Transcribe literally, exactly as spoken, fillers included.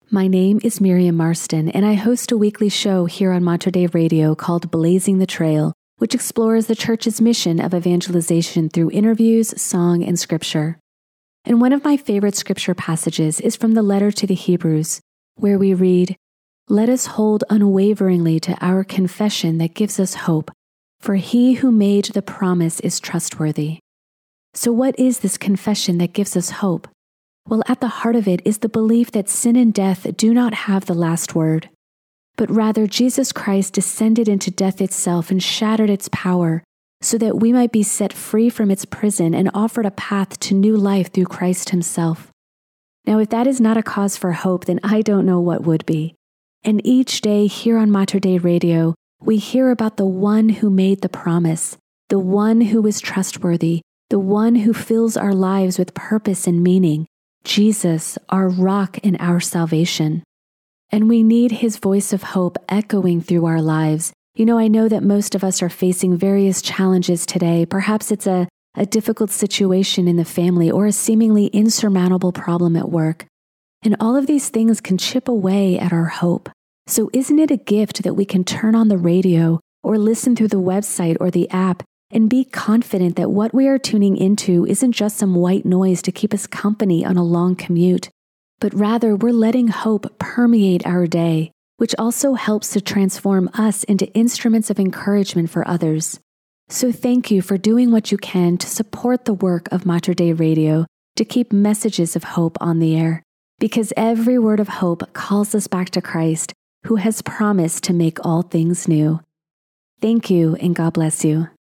My name is Miriam Marston, and I host a weekly show here on Mater Dei Radio called Blazing the Trail, which explores the Church's mission of evangelization through interviews, song, and scripture. And one of my favorite scripture passages is from the letter to the Hebrews, where we read, "Let us hold unwaveringly to our confession that gives us hope, for he who made the promise is trustworthy." So what is this confession that gives us hope? Well, at the heart of it is the belief that sin and death do not have the last word, but rather Jesus Christ descended into death itself and shattered its power so that we might be set free from its prison and offered a path to new life through Christ himself. Now, if that is not a cause for hope, then I don't know what would be. And each day here on Mater Dei Radio, we hear about the one who made the promise, the one who is trustworthy, the one who fills our lives with purpose and meaning, Jesus, our rock and our salvation. And we need his voice of hope echoing through our lives. You know, I know that most of us are facing various challenges today. Perhaps it's a, a difficult situation in the family or a seemingly insurmountable problem at work. And all of these things can chip away at our hope. So isn't it a gift that we can turn on the radio or listen through the website or the app and be confident that what we are tuning into isn't just some white noise to keep us company on a long commute, but rather we're letting hope permeate our day, which also helps to transform us into instruments of encouragement for others. So thank you for doing what you can to support the work of Mater Dei Radio to keep messages of hope on the air, because every word of hope calls us back to Christ, who has promised to make all things new. Thank you, and God bless you.